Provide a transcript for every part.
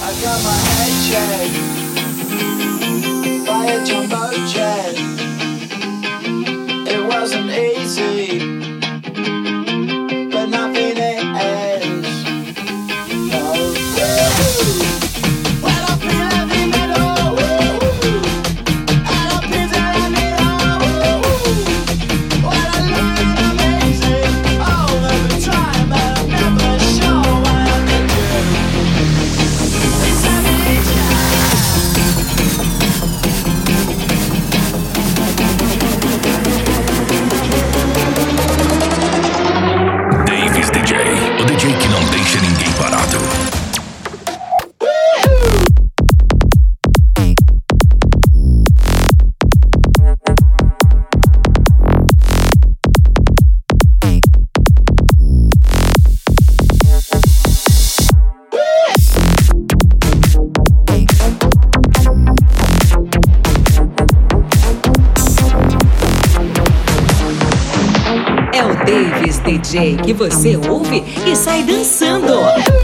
I got my head checked by a jumbo jet. It wasn't easy, but nothing is. No. Well, I feel heavy metal, and I feel it all. Well, I learned amazing all of the time, but I'm never sure what I'm gonna do. It's amazing. Davis DJ, o DJ que não deixa ninguém parado. É o Davis DJ que você ouve e sai dançando.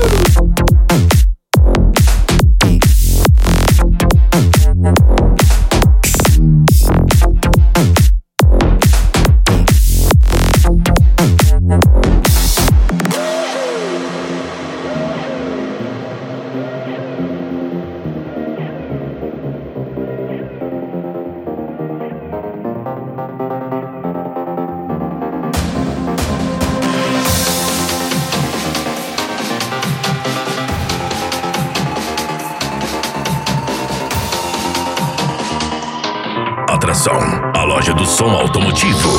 Atração, a loja do som automotivo.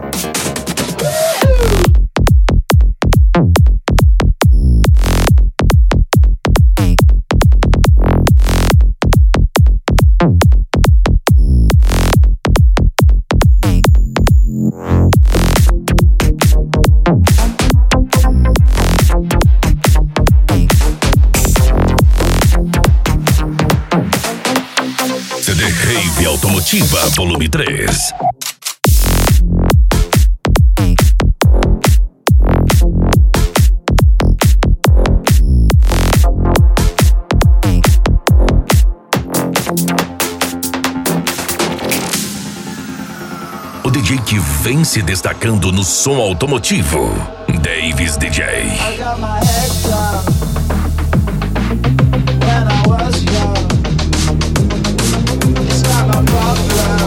CD Rave Automotiva, volume 3. O DJ que vem se destacando no som automotivo, Davis DJ. I got my head down when I was young. It's not my problem.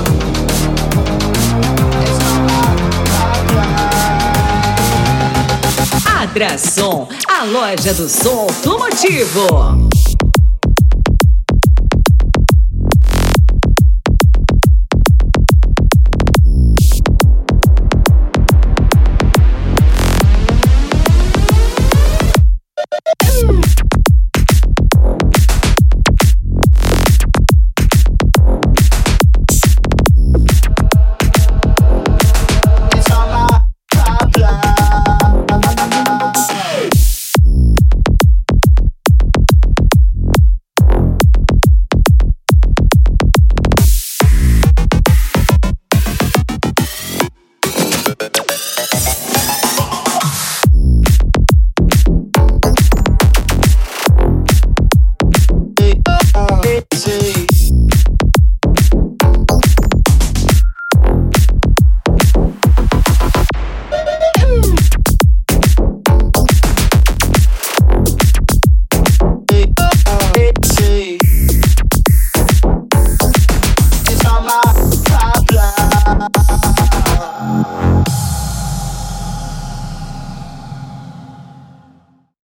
It's not my problem. Atração, a loja do som automotivo.